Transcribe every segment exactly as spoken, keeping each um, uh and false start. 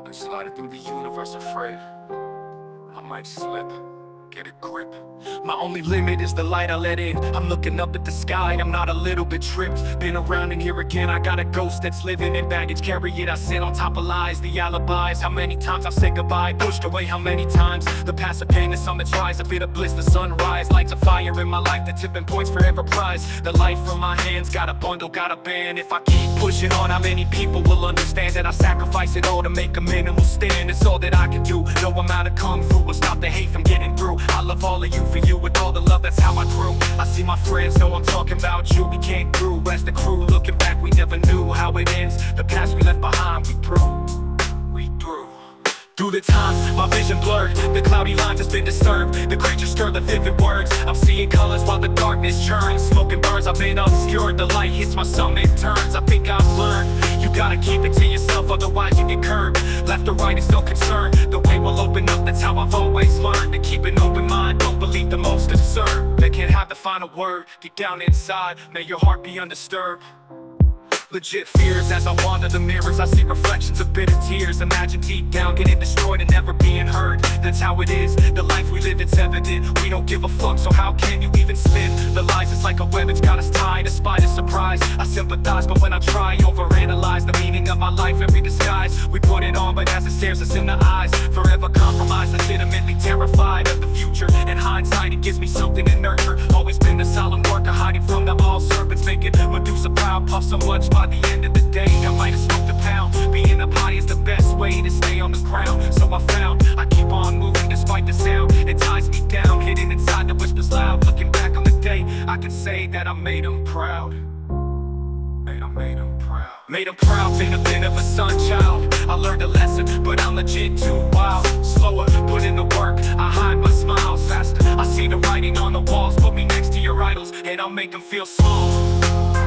Sliding through the universe afraid I might slip, get a grip. My only limit is the light I let in. I'm looking up at the sky, I'm not a little bit tripped. Been around and here again, I got a ghost that's living in baggage. Carry it, I sit on top of lies, the alibis. How many times I've said goodbye, pushed away how many times. The passive pain, the summit tries, a bit of bliss, the sunrise. Lights a fire in my life, the tipping points forever prize. The life from my hands, got a bundle, got a band. If I keep pushing on, how many people will understand that I sacrifice it all to make a minimal stand? It's all that I can do, no amount of kung fu will stop the hate from getting through. I love all of you for you with all the love, that's how I grew. I see my friends know I'm talking about you. We came through, as the crew, looking back we never knew how it ends. The past we left behind, we threw, we threw. Through the times, my vision blurred, the cloudy lines has been disturbed. The creatures stir the vivid words, I'm seeing colors while the darkness churns. Smoke and burns, I've been obscured, the light hits my summit turns. I think I've learned, you gotta keep it to yourself, otherwise you get curbed. Left or right is no concern, the way will open up, that's how I've always learned. To keep an open mind, don't believe the most absurd. They can't have the final word, deep down inside, may your heart be undisturbed. Legit fears as I wander the mirrors, I see reflections of bitter tears. Imagine deep down getting destroyed and never being heard. That's how it is, the life we live, it's evident. We don't give a fuck, so how can you even spin? The lies, it's like a web, it's got us tied. Despite a surprise, I sympathize, but when I try, overanalyze the meaning of my life, every disguise. We put it on, but as it stares us in the eyes, forever compromised, legitimately terrified of the future. In hindsight, it gives me something to nurture. Always been the solemn worker, hiding from the all serpents, making Medusa proud, puff so much. By the end of the day, I might have smoked a pound. Being up high is the best way to stay on the ground. So I found, I keep on moving despite the sound. It ties me down, hidden inside the whispers loud. Looking back on the day, I can say that I made him proud. Made, I made him proud. Made him proud, been a bit of a son child. I learned a lesson, but I'm legit too wild. Slower, put in the work, I hide my smiles faster. I see the writing on the walls, put me next to your idols, and I'll make them feel small.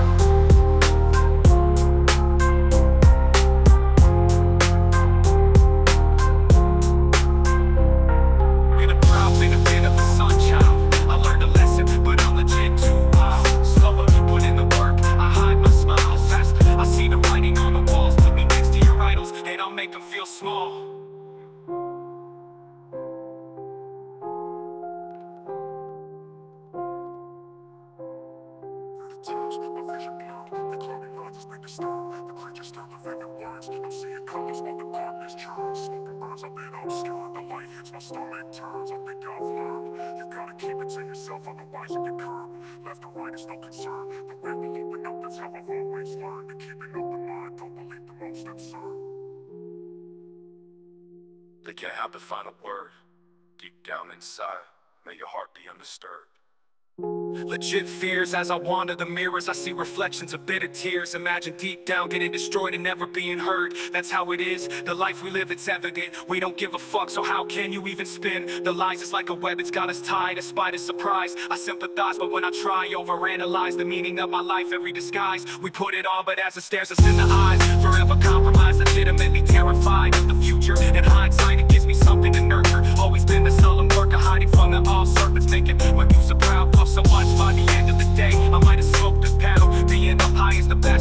Make them feel small. Times, my vision blurred, the cloudy lines has been disturbed. The creatures stir the vivid words, I'm seeing colors while the darkness churns. Smoke and burns, I've been obscured, the light hits my stomach turns. I think I've learned, you gotta keep it to yourself, otherwise you get curbed. Left or right is no concern, the way will open up, that's how I've always learned. To keep an open mind, don't believe the most absurd. They can't have the final word. Deep down inside, may your heart be undisturbed. Legit fears as I wander the mirrors, I see reflections of bitter tears. Imagine deep down getting destroyed and never being heard. That's how it is, the life we live, it's evident. We don't give a fuck, so how can you even spin? The lies is like a web, it's got us tied. Despite a surprise, I sympathize, but when I try, overanalyze the meaning of my life, every disguise. We put it on, but as it stares us in the eyes, forever compromised, legitimately terrified of the future. In hindsight, it gives me something to nurture. Always been the solemn worker, hiding from the all serpents, making Medusa proud, puff so much. By the end of the day, I might have smoked a pound. Being up high is the best